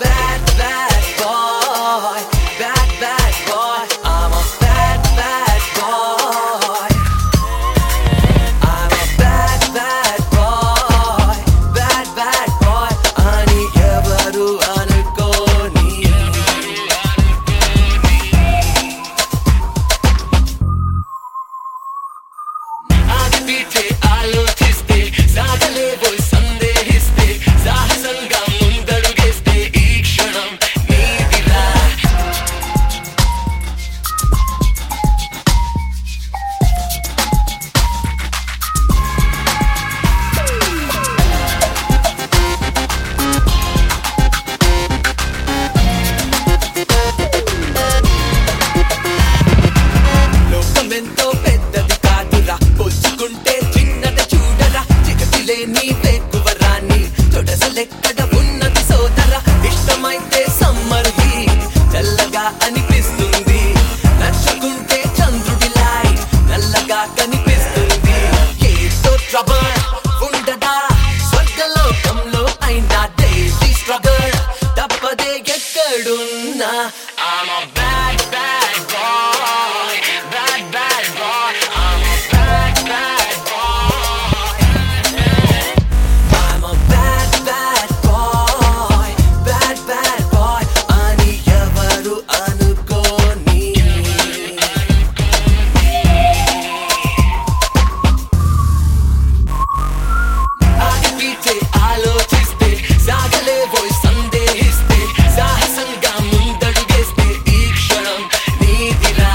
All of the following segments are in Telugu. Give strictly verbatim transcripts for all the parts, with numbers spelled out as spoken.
bad, bad boy. Bad, bad boy. I'm a bad, bad boy. I'm a bad, bad boy. Bad, bad boy. Ani evaru anukoni. Aagi peeche ఆలోచిస్తే సాగలేవో సందేహిస్తే సాహసంగా ముందడుగేస్తే ఈ క్షణం నీదిరా. లోకమెంతో పెద్దది కాదురా, పోల్చుకుంటే చిన్నది చూడరా. జగతిలే నీ వేకువరాన్ని తొడసలెక్కడ ఉన్నది సోదరా. ఇష్టమైతే సమ్మర్ హీట్ చల్లగా అనిపిస్తుంది, నచ్చుకుంటే చంద్రుడిలాయ్ నల్లగా కనిపిస్తుంది. ఏదో ట్రబుల్ ఉండదా స్వర్గలోకంలో అయినా డైలీ స్ట్రగల్ తప్పదే ఎక్కడున్నా. I'm a bad, bad boy. Bad, bad boy. I'm a bad, bad boy. I'm a bad, bad boy. Bad, bad boy. Ani evaru anukoni. ఆగి పీచే ఆలోచిస్తే సాగలేవో సందేహిస్తే సాహసంగా ముందడుగేస్తే ఈ క్షణం నీదిరా.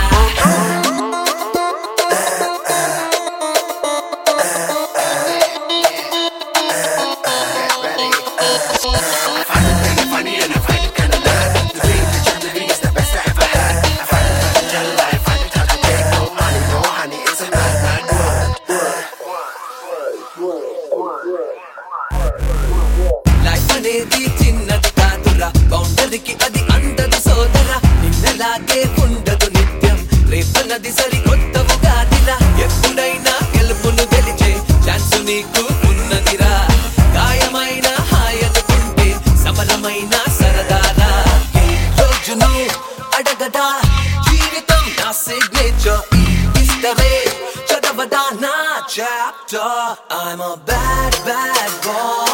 లైఫ్ అనేది చిన్నది కాదురా, బౌండరీకి అది అందదు సోదరా. నిన్నలాగే ఉండదు నిత్యం, రేపన్నది సరికొత్త ఉగాదిరా. ఎప్పుడైనా గెలుపును గెలిచే ఛాన్స్ నీకు ఉన్నదిరా. గాయమైన హాయ్ అనుకుంటే సమరమైన సరదారా. ఏ రోజును అడగదా జీవితం నా సిగ్నేచర్, ఈ ఇష్టమే చదవదా నా chapter. I'm a bad, bad boy.